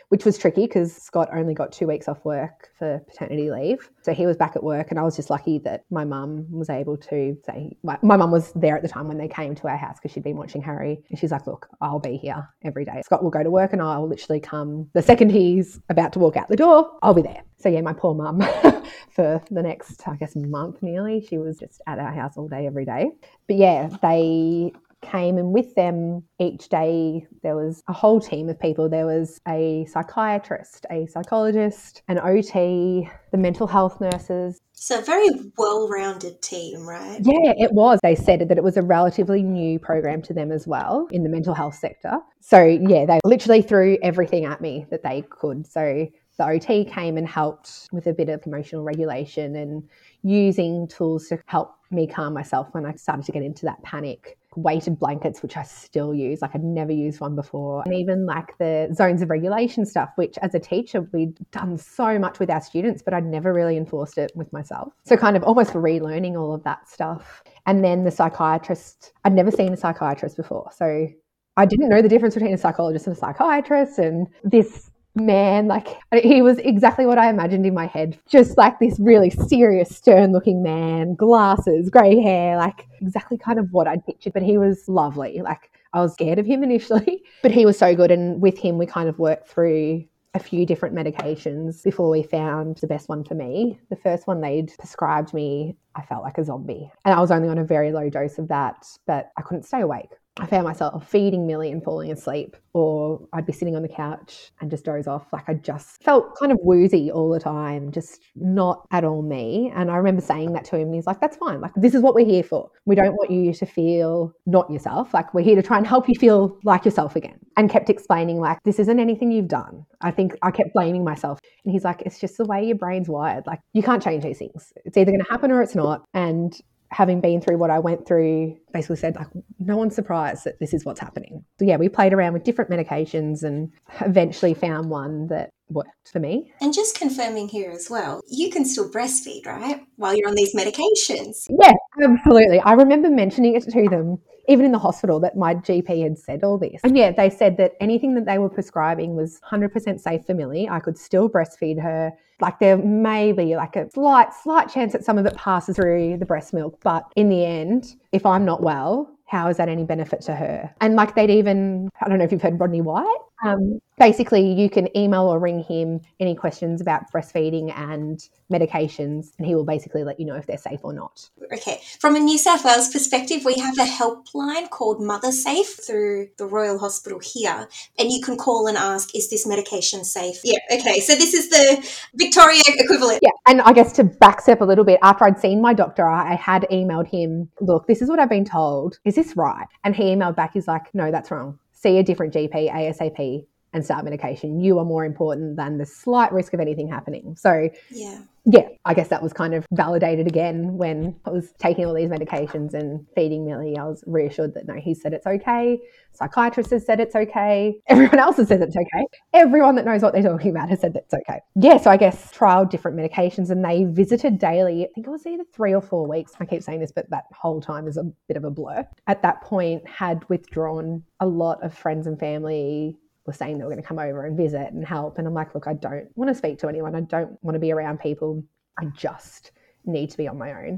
which was tricky because Scott only got two weeks off work for paternity leave. So he was back at work, and I was just lucky that my mum was able to say, my, my mum was there at the time when they came to our house because she'd been watching Harry. And she's like, look, I'll be here every day. Scott will go to work and I'll literally come the second he's about to walk out the door, I'll be there. So yeah, my poor mum for the next, I guess, month nearly, she was just at our house all day, every day. But yeah, they came, and with them each day there was a whole team of people. There was a psychiatrist, a psychologist, an O T, the mental health nurses. So a very well-rounded team, right? Yeah, it was. They said that it was a relatively new program to them as well in the mental health sector. So yeah, they literally threw everything at me that they could. So the O T came and helped with a bit of emotional regulation and using tools to help me calm myself when I started to get into that panic. Weighted blankets, which I still use, like I'd never used one before. And even like the zones of regulation stuff, which as a teacher, we'd done so much with our students, but I'd never really enforced it with myself. So kind of almost relearning all of that stuff. And then the psychiatrist, I'd never seen a psychiatrist before. So I didn't know the difference between a psychologist and a psychiatrist. And this man, like he was exactly what I imagined in my head. Just like this really serious, stern looking man, glasses, grey hair, like exactly kind of what I'd pictured. But he was lovely. Like I was scared of him initially, but he was so good. And with him, we kind of worked through a few different medications before we found the best one for me. The first one they'd prescribed me, I felt like a zombie. And I was only on a very low dose of that, but I couldn't stay awake. I found myself feeding Millie and falling asleep, or I'd be sitting on the couch and just doze off. Like I just felt kind of woozy all the time, just not at all me. And I remember saying that to him, and he's like, that's fine. Like, this is what we're here for. We don't want you to feel not yourself. Like, we're here to try and help you feel like yourself again. And kept explaining, like, this isn't anything you've done. I think I kept blaming myself. And he's like, it's just the way your brain's wired. Like, you can't change these things. It's either going to happen or it's not. And having been through what I went through, basically said, like, no one's surprised that this is what's happening. So yeah, we played around with different medications and eventually found one that worked for me. And just confirming here as well, you can still breastfeed, right? While you're on these medications. Yeah, absolutely. I remember mentioning it to them, even in the hospital, that my G P had said all this. And yeah, they said that anything that they were prescribing was one hundred percent safe for Millie. I could still breastfeed her. Like there may be like a slight, slight chance that some of it passes through the breast milk. But in the end, if I'm not well, how is that any benefit to her? And like they'd even, I don't know if you've heard Rodney White, um, basically you can email or ring him any questions about breastfeeding and medications, and he will basically let you know if they're safe or not. Okay. From a New South Wales perspective, we have a helpline called Mother Safe through the Royal Hospital here, and you can call and ask, is this medication safe? Yeah, okay. So this is the Victoria equivalent. Yeah, and I guess to backstep a little bit, after I'd seen my doctor, I had emailed him, look, this is what I've been told. Is this right? And he emailed back, he's like, no, that's wrong. See a different G P ASAP and start medication. You are more important than the slight risk of anything happening. So yeah. Yeah, I guess that was kind of validated again when I was taking all these medications and feeding Millie. I was reassured that, no, he said it's okay. Psychiatrist has said it's okay. Everyone else has said it's okay. Everyone that knows what they're talking about has said that it's okay. Yeah, so I guess trialed different medications, and they visited daily. I think it was either three or four weeks. I keep saying this, but that whole time is a bit of a blur. At that point, had withdrawn. A lot of friends and family were saying they were going to come over and visit and help. And I'm like, look, I don't want to speak to anyone. I don't want to be around people. I just need to be on my own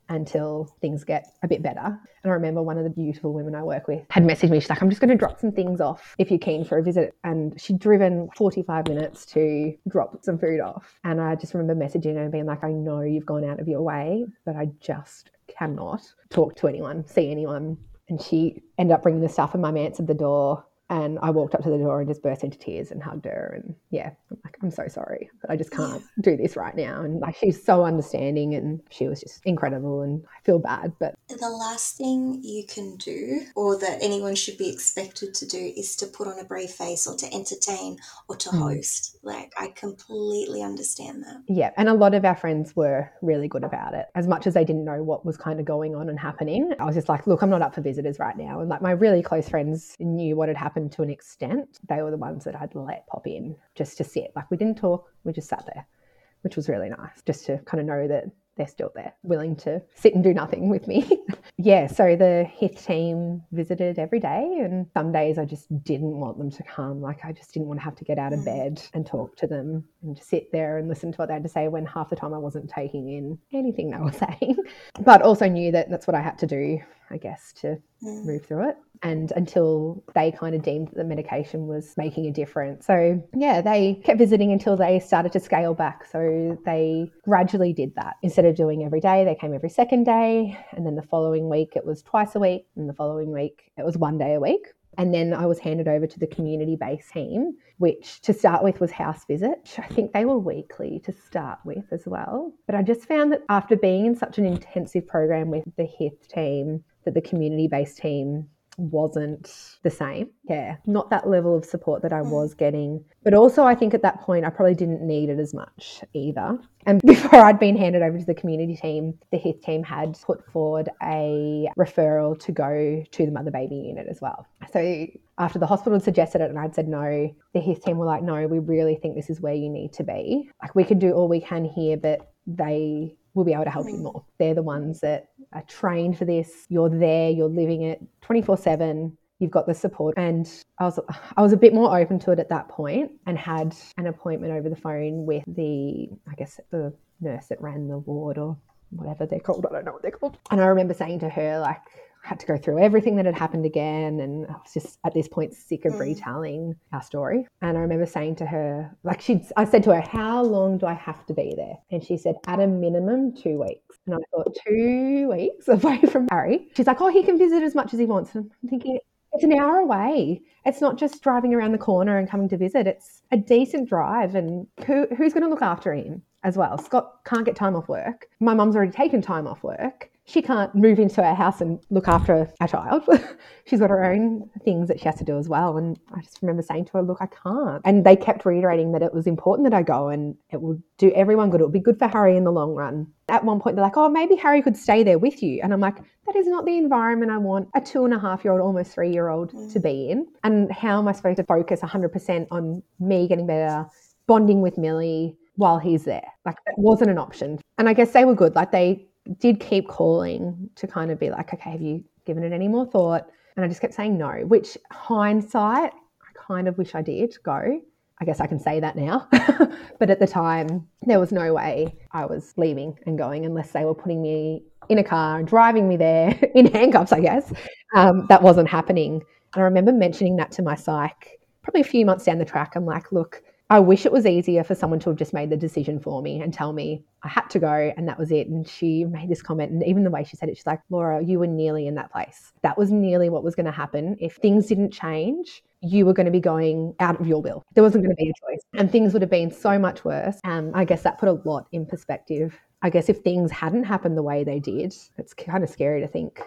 until things get a bit better. And I remember one of the beautiful women I work with had messaged me. She's like, I'm just going to drop some things off if you're keen for a visit. And she'd driven forty-five minutes to drop some food off. And I just remember messaging her and being like, I know you've gone out of your way, but I just cannot talk to anyone, see anyone. And she ended up bringing the stuff, and Mum answered the door. And I walked up to the door and just burst into tears and hugged her. And yeah, I'm like, I'm so sorry, but I just can't do this right now. And like, she's so understanding, and she was just incredible, and I feel bad. But the last thing you can do, or that anyone should be expected to do, is to put on a brave face or to entertain or to mm. host. Like, I completely understand that. Yeah. And a lot of our friends were really good about it. As much as they didn't know what was kind of going on and happening, I was just like, look, I'm not up for visitors right now. And like, my really close friends knew what had happened to an extent. They were the ones that I'd let pop in just to sit. Like, we didn't talk, we just sat there, which was really nice, just to kind of know that they're still there, willing to sit and do nothing with me. Yeah, so the H I T team visited every day, and some days I just didn't want them to come. Like, I just didn't want to have to get out of bed and talk to them and just sit there and listen to what they had to say, when half the time I wasn't taking in anything they were saying. But also knew that that's what I had to do, I guess, to move through it. And until they kind of deemed that the medication was making a difference. So yeah, they kept visiting until they started to scale back. So they gradually did that. Instead of doing every day, they came every second day. And then the following week it was twice a week. And the following week it was one day a week. And then I was handed over to the community-based team, which to start with was house visit. I think they were weekly to start with as well. But I just found that after being in such an intensive program with the H I T team, that the community-based team wasn't the same. Yeah, not that level of support that I was getting. But also I think at that point I probably didn't need it as much either. And before I'd been handed over to the community team, the H I T team had put forward a referral to go to the mother baby unit as well. So after the hospital had suggested it and I'd said no, the H I T team were like, no, we really think this is where you need to be. Like, we can do all we can here, but they will be able to help you more. They're the ones that are trained for this. You're there, you're living it twenty-four seven. You've got the support. And I was I was a bit more open to it at that point, and had an appointment over the phone with the, I guess, the nurse that ran the ward, or whatever they're called. I don't know what they're called. And I remember saying to her, like, I had to go through everything that had happened again. And I was just at this point sick of retelling our story. And I remember saying to her, like, she'd, I said to her, how long do I have to be there? And she said, at a minimum, two weeks. And I thought, two weeks away from Harry? She's like, oh, he can visit as much as he wants. And I'm thinking, it's an hour away. It's not just driving around the corner and coming to visit. It's a decent drive. And who, who's going to look after him as well? Scott can't get time off work. My mum's already taken time off work. She can't move into our house and look after our child. She's got her own things that she has to do as well. And I just remember saying to her, look, I can't. And they kept reiterating that it was important that I go, and it will do everyone good. It will be good for Harry in the long run. At one point, they're like, oh, maybe Harry could stay there with you. And I'm like, that is not the environment I want a two and a half year old, almost three year old mm. to be in. And how am I supposed to focus one hundred percent on me getting better, bonding with Millie while he's there? Like, that wasn't an option. And I guess they were good. Like, they did keep calling to kind of be like, okay, have you given it any more thought? And I just kept saying no, which hindsight, I kind of wish I did go. I guess I can say that now. But at the time, there was no way I was leaving and going unless they were putting me in a car and driving me there in handcuffs, I guess. Um, that wasn't happening. And I remember mentioning that to my psych probably a few months down the track. I'm like, look, I wish it was easier for someone to have just made the decision for me and tell me I had to go and that was it. And she made this comment, and even the way she said it, she's like, Laura, you were nearly in that place. That was nearly what was going to happen. If things didn't change, you were going to be going out of your will. There wasn't going to be a choice, and things would have been so much worse. Um, I guess that put a lot in perspective. I guess if things hadn't happened the way they did, it's kind of scary to think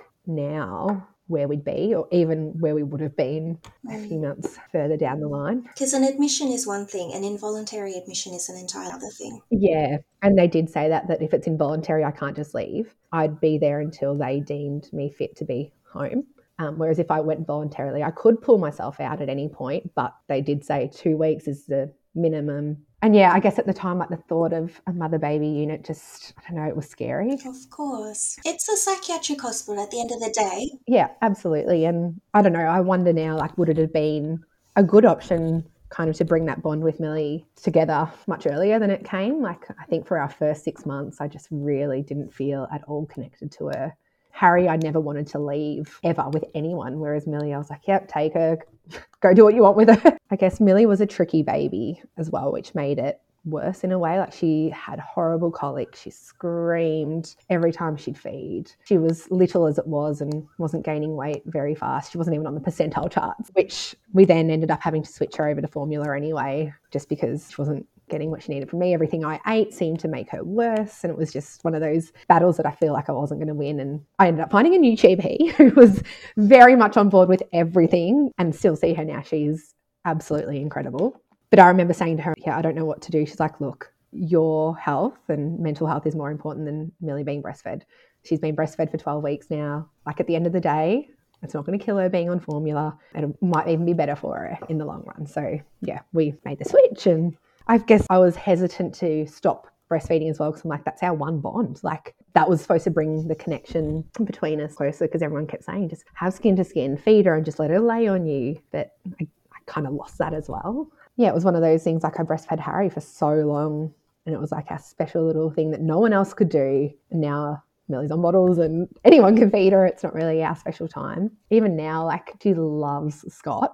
now where we'd be, or even where we would have been a few months further down the line. Because an admission is one thing, an involuntary admission is an entire other thing. Yeah, and they did say that, that if it's involuntary, I can't just leave. I'd be there until they deemed me fit to be home. Um, whereas if I went voluntarily, I could pull myself out at any point, but they did say two weeks is the minimum. And yeah, I guess at the time, like, the thought of a mother-baby unit just, I don't know, it was scary. Of course. It's a psychiatric hospital at the end of the day. Yeah, absolutely. And I don't know, I wonder now, like, would it have been a good option kind of to bring that bond with Millie together much earlier than it came? Like, I think for our first six months, I just really didn't feel at all connected to her. Harry, I never wanted to leave ever with anyone, whereas Millie, I was like, yep, take her, go do what you want with her. I guess Millie was a tricky baby as well, which made it worse in a way. Like, she had horrible colic. She screamed every time she'd feed. She was little as it was and wasn't gaining weight very fast. She wasn't even on the percentile charts, which we then ended up having to switch her over to formula anyway, just because she wasn't getting what she needed from me. Everything I ate seemed to make her worse, and it was just one of those battles that I feel like I wasn't going to win. And I ended up finding a new G P who was very much on board with everything, and still see her now. She's absolutely incredible. But I remember saying to her, yeah, I don't know what to do. She's like, look, your health and mental health is more important than Millie being breastfed. She's been breastfed for twelve weeks now. Like, at the end of the day, it's not going to kill her being on formula, and it might even be better for her in the long run. So yeah, we made the switch, and I guess I was hesitant to stop breastfeeding as well, because I'm like, that's our one bond. Like, that was supposed to bring the connection between us closer, because everyone kept saying, just have skin to skin, feed her and just let her lay on you. But I, I kind of lost that as well. Yeah, it was one of those things, like I breastfed Harry for so long, and it was like a special little thing that no one else could do. And now Millie's on bottles and anyone can feed her. It's not really our special time. Even now, like, she loves Scott,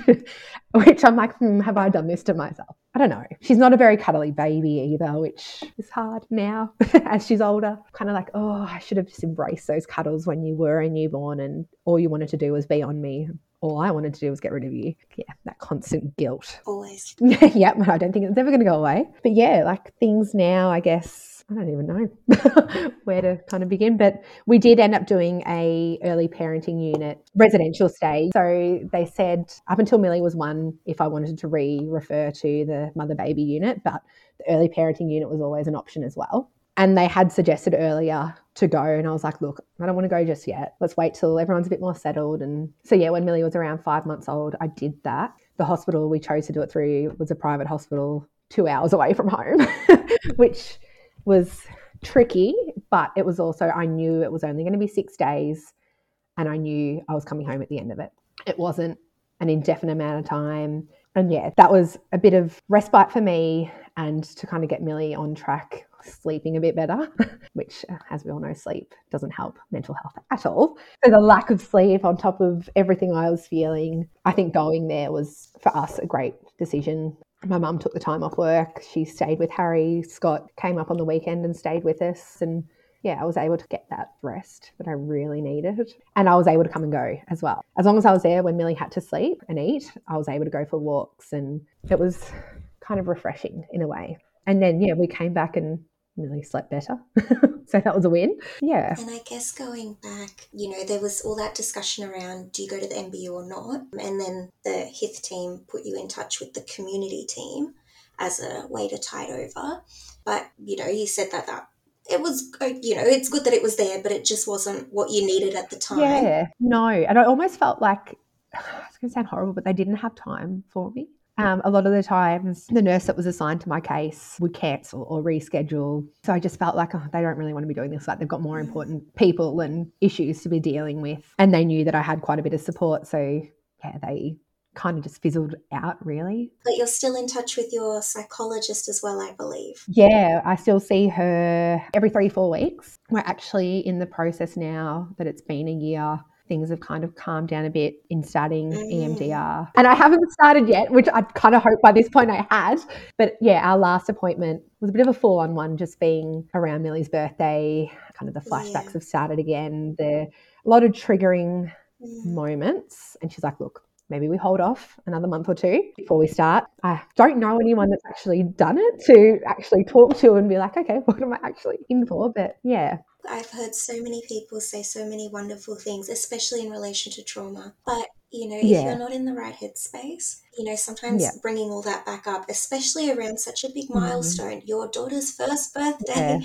which I'm like, hmm, have I done this to myself? I don't know. She's not a very cuddly baby either, which is hard now as she's older. Kind of like, oh, I should have just embraced those cuddles when you were a newborn and all you wanted to do was be on me. All I wanted to do was get rid of you. Yeah, that constant guilt. Always. Yeah, I don't think it's ever going to go away. But yeah, like things now, I guess, I don't even know where to kind of begin. But we did end up doing a early parenting unit residential stay. So they said up until Millie was one, if I wanted to re-refer to the mother-baby unit, but the early parenting unit was always an option as well. And they had suggested earlier to go, and I was like, look, I don't want to go just yet. Let's wait till everyone's a bit more settled. And so, yeah, when Millie was around five months old, I did that. The hospital we chose to do it through was a private hospital two hours away from home, which was tricky, but it was also, I knew it was only going to be six days and I knew I was coming home at the end of it. It wasn't an indefinite amount of time. And yeah, that was a bit of respite for me and to kind of get Millie on track, sleeping a bit better, which, as we all know, sleep doesn't help mental health at all. So the lack of sleep on top of everything I was feeling, I think going there was, for us, a great decision. My mum took the time off work. She stayed with Harry. Scott came up on the weekend and stayed with us. And yeah, I was able to get that rest that I really needed. And I was able to come and go as well. As long as I was there when Millie had to sleep and eat, I was able to go for walks. And it was kind of refreshing in a way. And then, yeah, we came back and Millie slept better. So that was a win. Yeah. And I guess going back, you know, there was all that discussion around, do you go to the M B U or not? And then the H I T team put you in touch with the community team as a way to tide over. But, you know, you said that that it was, you know, it's good that it was there, but it just wasn't what you needed at the time. Yeah, no. And I almost felt like, it's going to sound horrible, but they didn't have time for me. Um, a lot of the times the nurse that was assigned to my case would cancel or reschedule. So I just felt like, oh, they don't really want to be doing this. Like they've got more important people and issues to be dealing with. And they knew that I had quite a bit of support. So yeah, they kind of just fizzled out really. But you're still in touch with your psychologist as well, I believe. Yeah, I still see her every three, four weeks. We're actually in the process now that it's been a year. Things have kind of calmed down a bit in starting mm. E M D R. And I haven't started yet, which I kind of hope by this point I had. But yeah, our last appointment was a bit of a full-on one, just being around Millie's birthday. Kind of the flashbacks yeah. have started again. There a lot of triggering mm. moments. And she's like, look, maybe we hold off another month or two before we start. I don't know anyone that's actually done it to actually talk to and be like, okay, what am I actually in for? But yeah. I've heard so many people say so many wonderful things, especially in relation to trauma. But, you know, if yeah. you're not in the right headspace, you know, sometimes yeah. bringing all that back up, especially around such a big milestone, mm. your daughter's first birthday, yeah.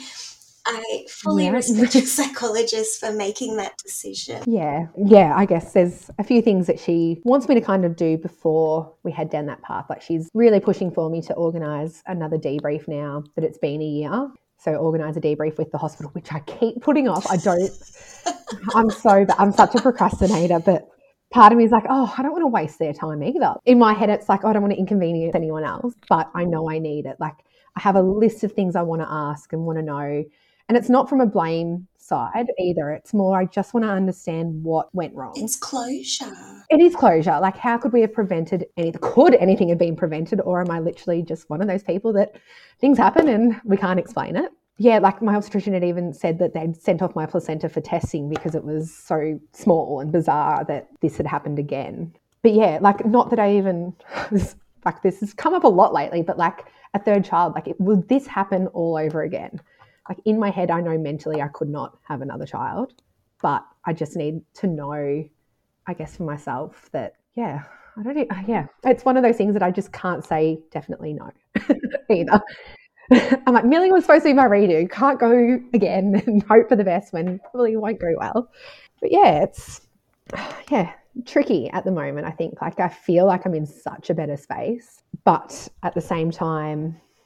I fully yeah. respect your psychologist for making that decision. Yeah. Yeah, I guess there's a few things that she wants me to kind of do before we head down that path. Like she's really pushing for me to organise another debrief now that it's been a year. So organise a debrief with the hospital, which I keep putting off. I don't, I'm so, I'm such a procrastinator, but part of me is like, oh, I don't want to waste their time either. In my head, it's like, oh, I don't want to inconvenience anyone else, but I know I need it. Like I have a list of things I want to ask and want to know. And it's not from a blame side either. It's more, I just want to understand what went wrong. It's closure. It is closure. Like how could we have prevented anything? Could anything have been prevented? Or am I literally just one of those people that things happen and we can't explain it? Yeah, like my obstetrician had even said that they'd sent off my placenta for testing because it was so small and bizarre that this had happened again. But yeah, like not that I even, like this has come up a lot lately, but like a third child, like it, would this happen all over again? Like in my head, I know mentally I could not have another child, but I just need to know, I guess for myself that, yeah, I don't know. Yeah, it's one of those things that I just can't say definitely no either. I'm like, Millie was supposed to be my redo. Can't go again and hope for the best when probably won't go well. But yeah, it's, yeah, tricky at the moment. I think like I feel like I'm in such a better space, but at the same time,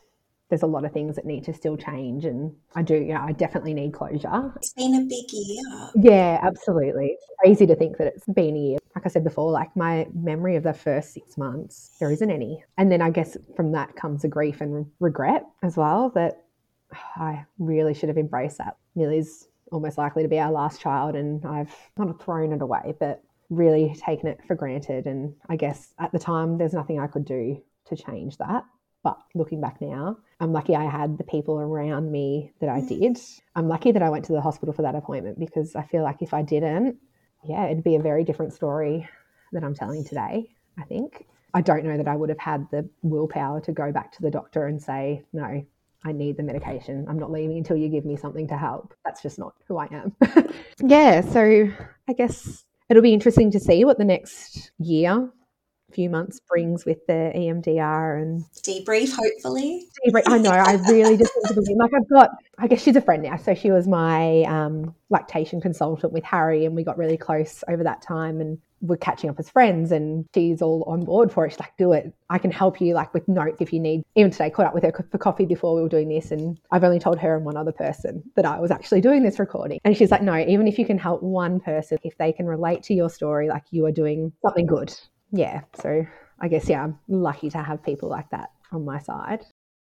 there's a lot of things that need to still change, and I do, you know, I definitely need closure. It's been a big year. Yeah, absolutely. It's crazy to think that it's been a year. Like I said before, like my memory of the first six months, there isn't any. And then I guess from that comes a grief and regret as well, that I really should have embraced that. Millie's almost likely to be our last child, and I've not thrown it away, but really taken it for granted. And I guess at the time, there's nothing I could do to change that. But looking back now, I'm lucky I had the people around me that I did. I'm lucky that I went to the hospital for that appointment, because I feel like if I didn't, yeah, it'd be a very different story that I'm telling today, I think. I don't know that I would have had the willpower to go back to the doctor and say, no, I need the medication. I'm not leaving until you give me something to help. That's just not who I am. Yeah, so I guess it'll be interesting to see what the next year, few months brings with the E M D R and debrief, hopefully. Debrief. I know, I really just want to begin. Like I've got, I guess she's a friend now. So she was my um, lactation consultant with Harry, and we got really close over that time, and we're catching up as friends, and she's all on board for it. She's like, do it. I can help you like with notes if you need. Even today, caught up with her for coffee before we were doing this, and I've only told her and one other person that I was actually doing this recording. And she's like, no, even if you can help one person, if they can relate to your story, like you are doing something good. Yeah, so I guess, yeah, I'm lucky to have people like that on my side.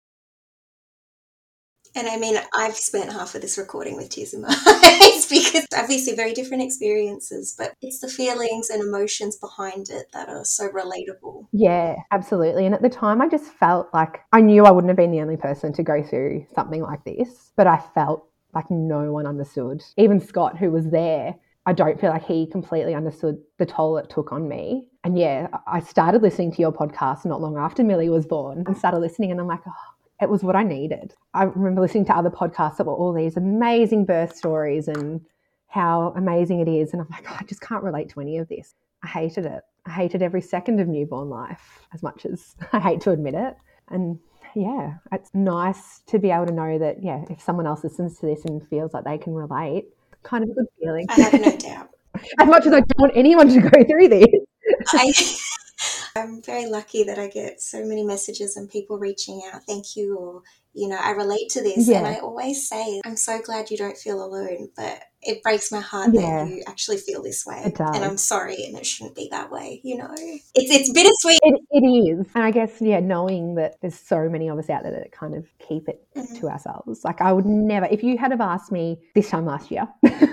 And I mean, I've spent half of this recording with tears in my eyes, because obviously very different experiences, but it's the feelings and emotions behind it that are so relatable. Yeah, absolutely. And at the time, I just felt like I knew I wouldn't have been the only person to go through something like this, but I felt like no one understood. Even Scott, who was there, I don't feel like he completely understood the toll it took on me. And yeah, I started listening to your podcast not long after Millie was born, and started listening, and I'm like, oh, it was what I needed. I remember listening to other podcasts that were all these amazing birth stories and how amazing it is. And I'm like, oh, I just can't relate to any of this. I hated it. I hated every second of newborn life, as much as I hate to admit it. And yeah, it's nice to be able to know that, yeah, if someone else listens to this and feels like they can relate, kind of a good feeling. I have no doubt. As much as I don't want anyone to go through this. I, I'm very lucky that I get so many messages and people reaching out, thank you, or, you know, I relate to this. Yeah. And I always say, I'm so glad you don't feel alone, but it breaks my heart Yeah. that you actually feel this way. It does. And I'm sorry, and it shouldn't be that way, you know. It's it's bittersweet. It, it is. And I guess, yeah, knowing that there's so many of us out there that kind of keep it Mm-hmm. to ourselves. Like I would never, if you had have asked me this time last year,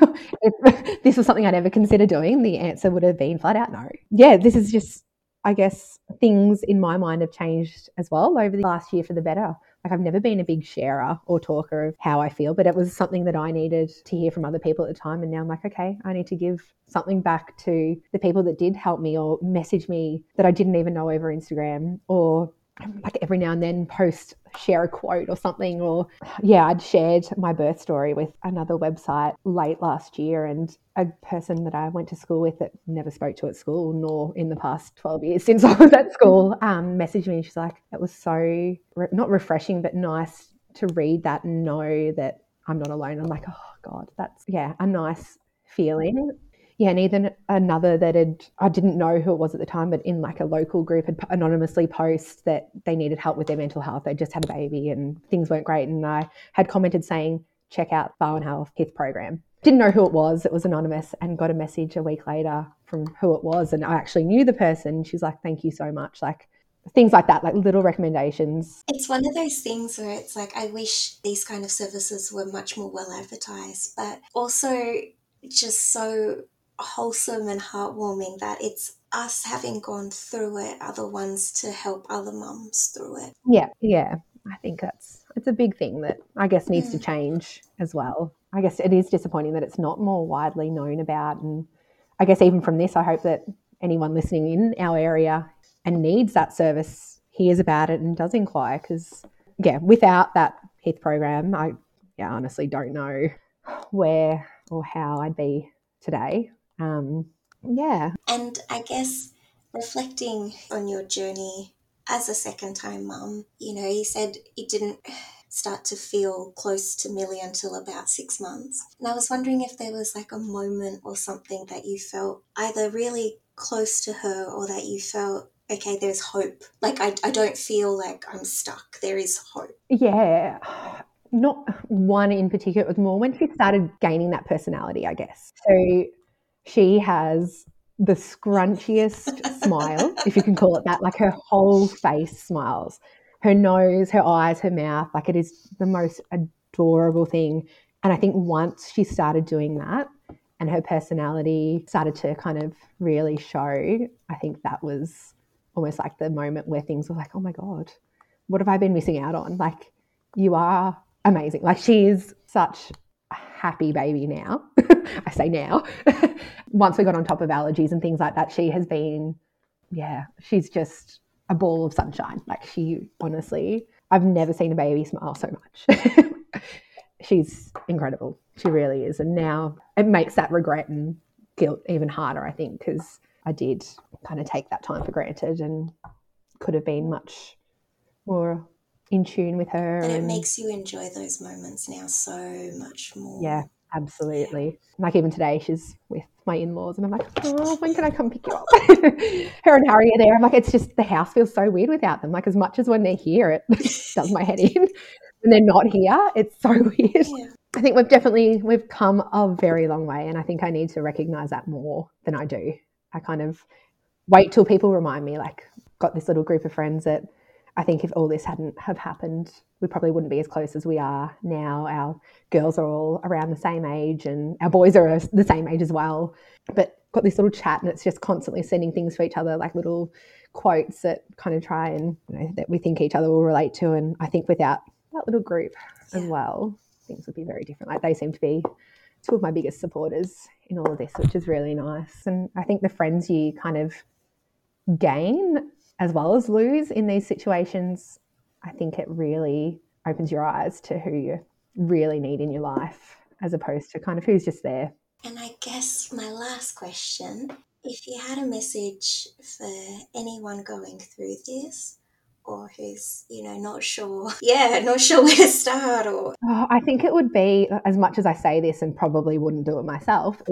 if this was something I'd ever consider doing, the answer would have been flat out no. Yeah, this is just, I guess, things in my mind have changed as well over the last year for the better. Like I've never been a big sharer or talker of how I feel, but it was something that I needed to hear from other people at the time. And now I'm like, okay, I need to give something back to the people that did help me or message me that I didn't even know over Instagram, or like every now and then post, share a quote or something. Or yeah, I'd shared my birth story with another website late last year, and a person that I went to school with that never spoke to at school, nor in the past twelve years since I was at school, um, messaged me, and she's like, it was so re- not refreshing, but nice to read that and know that I'm not alone. I'm like, oh God, that's, yeah, a nice feeling. Yeah, and even another that had, I didn't know who it was at the time, but in like a local group had anonymously post that they needed help with their mental health. They just had a baby and things weren't great. And I had commented saying, check out Barwon Health H I T program. Didn't know who it was. It was anonymous, and got a message a week later from who it was. And I actually knew the person. She's like, thank you so much. Like things like that, like little recommendations. It's one of those things where it's like, I wish these kind of services were much more well advertised, but also just so wholesome and heartwarming that it's us having gone through it are the ones to help other mums through it. Yeah, yeah. I think that's, it's a big thing that I guess needs Mm. to change as well. I guess it is disappointing that it's not more widely known about. And I guess even from this, I hope that anyone listening in our area and needs that service hears about it and does inquire, because, yeah, without that H I T program, I yeah, honestly don't know where or how I'd be today. Um, yeah. And I guess reflecting on your journey as a second time mum, you know, you said you didn't start to feel close to Millie until about six months. And I was wondering if there was like a moment or something that you felt either really close to her or that you felt okay, there's hope. Like, I, I don't feel like I'm stuck. There is hope. Yeah. Not one in particular. It was more when she started gaining that personality, I guess. So she has the scrunchiest smile, if you can call it that. Like, her whole face smiles. Her nose, her eyes, her mouth. Like, it is the most adorable thing. And I think once she started doing that and her personality started to kind of really show, I think that was almost like the moment where things were like, oh my God, what have I been missing out on? Like, you are amazing. Like, she is such a happy baby now. I say now. Once we got on top of allergies and things like that, she has been, yeah, she's just a ball of sunshine. Like, she honestly, I've never seen a baby smile so much. She's incredible. She really is. And now it makes that regret and guilt even harder, I think, because I did kind of take that time for granted and could have been much more in tune with her. But it and, makes you enjoy those moments now so much more. Yeah, absolutely. Yeah. Like, even today, she's with my in-laws and I'm like, oh, when can I come pick you up? Her and Harry are there. I'm like, it's just the house feels so weird without them. Like, as much as when they're here, it does my head in. When they're not here, it's so weird. Yeah. I think we've definitely, we've come a very long way, and I think I need to recognise that more than I do. I kind of wait till people remind me, like, got this little group of friends that I think if all this hadn't have happened, we probably wouldn't be as close as we are now. Our girls are all around the same age and our boys are the same age as well. But got this little chat and it's just constantly sending things for each other, like little quotes that kind of try and, you know, that we think each other will relate to. And I think without that little group yeah. as well, things would be very different. Like, they seem to be two of my biggest supporters in all of this, which is really nice. And I think the friends you kind of gain as well as lose in these situations, I think it really opens your eyes to who you really need in your life, as opposed to kind of who's just there. And I guess my last question, if you had a message for anyone going through this, or who's, you know, not sure, yeah, not sure where to start, or... Oh, I think it would be, as much as I say this and probably wouldn't do it myself,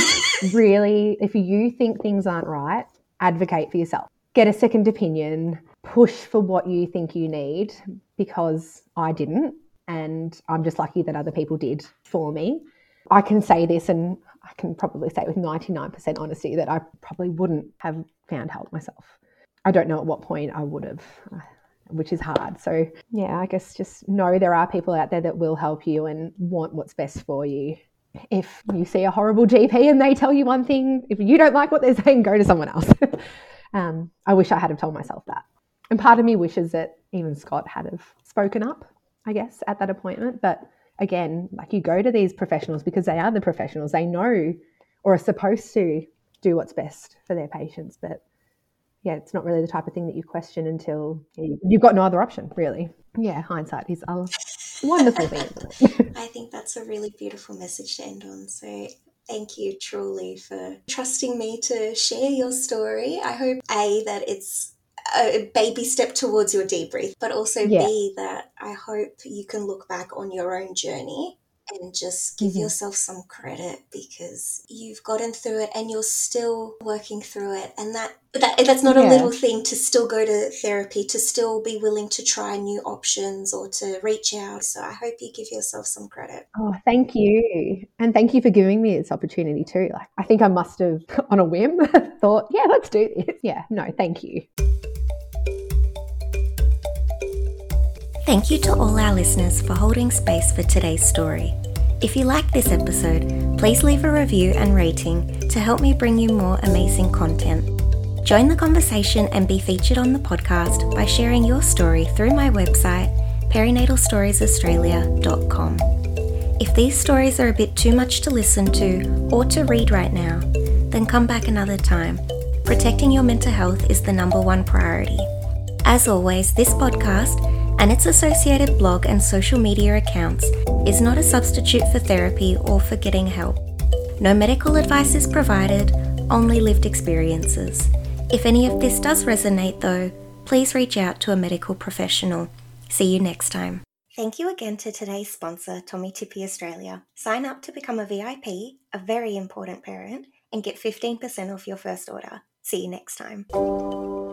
really, if you think things aren't right, advocate for yourself. Get a second opinion, push for what you think you need, because I didn't, and I'm just lucky that other people did for me. I can say this, and I can probably say with ninety-nine percent honesty, that I probably wouldn't have found help myself. I don't know at what point I would have, which is hard. So yeah, I guess just know there are people out there that will help you and want what's best for you. If you see a horrible G P and they tell you one thing, if you don't like what they're saying, go to someone else. um, I wish I had have told myself that. And part of me wishes that even Scott had have spoken up, I guess, at that appointment. But again, like, you go to these professionals because they are the professionals. They know or are supposed to do what's best for their patients. But yeah, it's not really the type of thing that you question until you've got no other option, really. Yeah, hindsight is a wonderful thing, isn't it? I think that's a really beautiful message to end on. So thank you truly for trusting me to share your story. I hope, A, that it's a baby step towards your debrief, but also yeah. B, that I hope you can look back on your own journey and just give mm-hmm. yourself some credit, because you've gotten through it and you're still working through it. And that, that that's not yeah. a little thing, to still go to therapy, to still be willing to try new options or to reach out. So I hope you give yourself some credit. Oh, thank you. And thank you for giving me this opportunity too. Like, I think I must have, on a whim, thought, yeah, let's do this. Yeah, no, thank you. Thank you to all our listeners for holding space for today's story. If you like this episode, please leave a review and rating to help me bring you more amazing content. Join the conversation and be featured on the podcast by sharing your story through my website, perinatal stories australia dot com. If these stories are a bit too much to listen to or to read right now, then come back another time. Protecting your mental health is the number one priority. As always, this podcast and its associated blog and social media accounts is not a substitute for therapy or for getting help. No medical advice is provided, only lived experiences. If any of this does resonate though, please reach out to a medical professional. See you next time. Thank you again to today's sponsor, Tommee Tippee Australia. Sign up to become a V I P, a very important parent, and get fifteen percent off your first order. See you next time.